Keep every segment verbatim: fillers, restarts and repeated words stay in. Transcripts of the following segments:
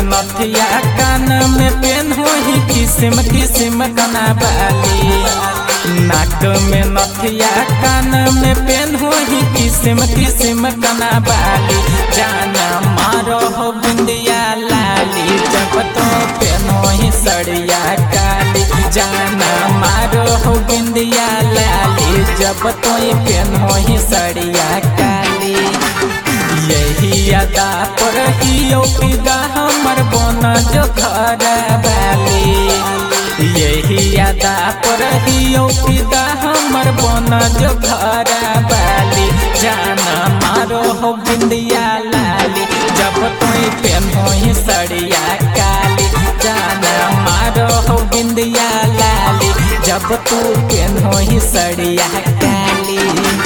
नथिया कान में पेन हो ही किस्म किस्म कना बाली। नाक में नथिया कान में पेन हो ही किस्म किस्म कना बाली। जाना मारो हो बिंदिया लाली जब तो पेनो ही सड़िया काली। जाना मारो हो बिंदिया लाली जब तो पेनो ही सड़िया काली। यही अदा पर ही फिदा हमर बना जो घर वाली। यही अदा पर ही फिदा हमर बना जो घर वाली। जाना मारो हो बिंदिया लाली जब तुई पेन हो ही सड़िया काली। जाना मारो हो बिंदिया लाली जब तू पेन हो ही सड़िया काली।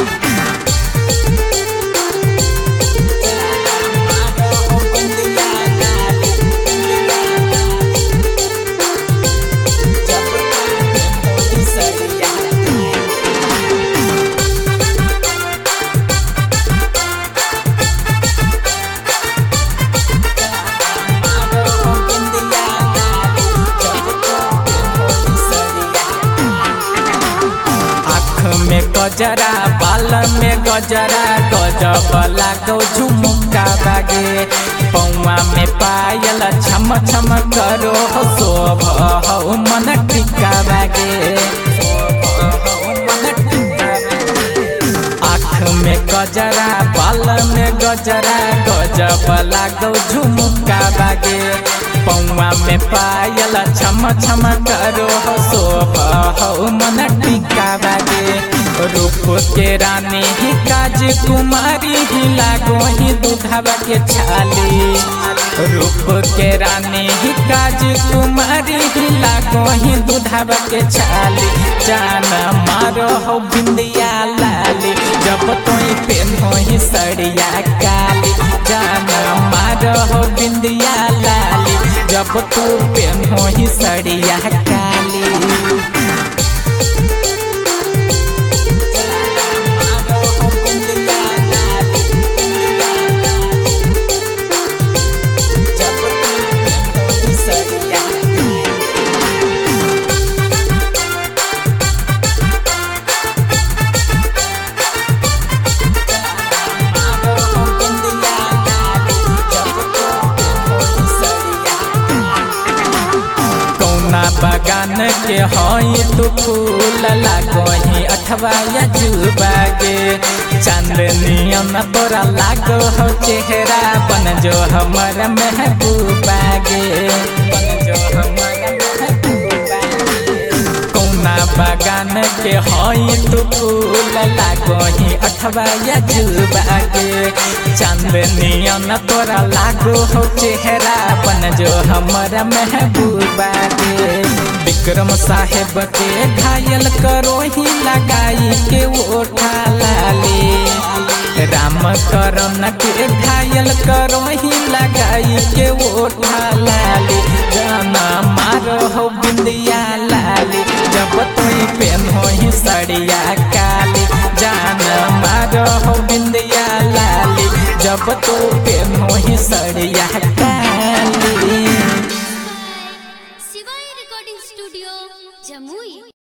में गजरा बाल में गजरा गजब लागो झुमुका बागे। पौआ में पायल छम छम करो शोभ हो मन टिका बागे। आँख में गजरा बाल में गजरा गजब लागो झुमुका बागे। पौआ में पायल छम छम करो शोभ हो मन टिका बागे। रूप के रानी ही काज कुमारी ही लागो ही दूधवा के छाली। रूप के रानी ही काज कुमारी ही लागो ही दूधवा के छाली। जाना मारो हो बिंदिया लाली जब तुई पेन हो ही सड़िया काली। जाना मारो हो बिंदिया लाली जब तू पेन हो ही सड़िया काली। बगान के हई तू फूल लागो ही अठवा या जुबागे। चांदनियन तोरा लागो हो चेहरा बन जो हमर महबूबागे। बन जो हमर कौना बगान के हई तू फूल लागो ही अठवा या जुबागे। चांदनियन तोरा लागो हो चेहरा बन जो हमर महबूबागे। विक्रम साहेब के घायल करो ही लगाई के ओठा लाली। राम करण के घायल करो ही लगाई के ओठा लाली। जाना मारो हो बिंदिया लाली जब तुई पेन हो ही सड़िया काली। जाना मारो हो बिंदिया लाली जब तू पेन हो ही सड़िया काली। शिवाय रिकॉर्डिंग स्टूडियो जमुई।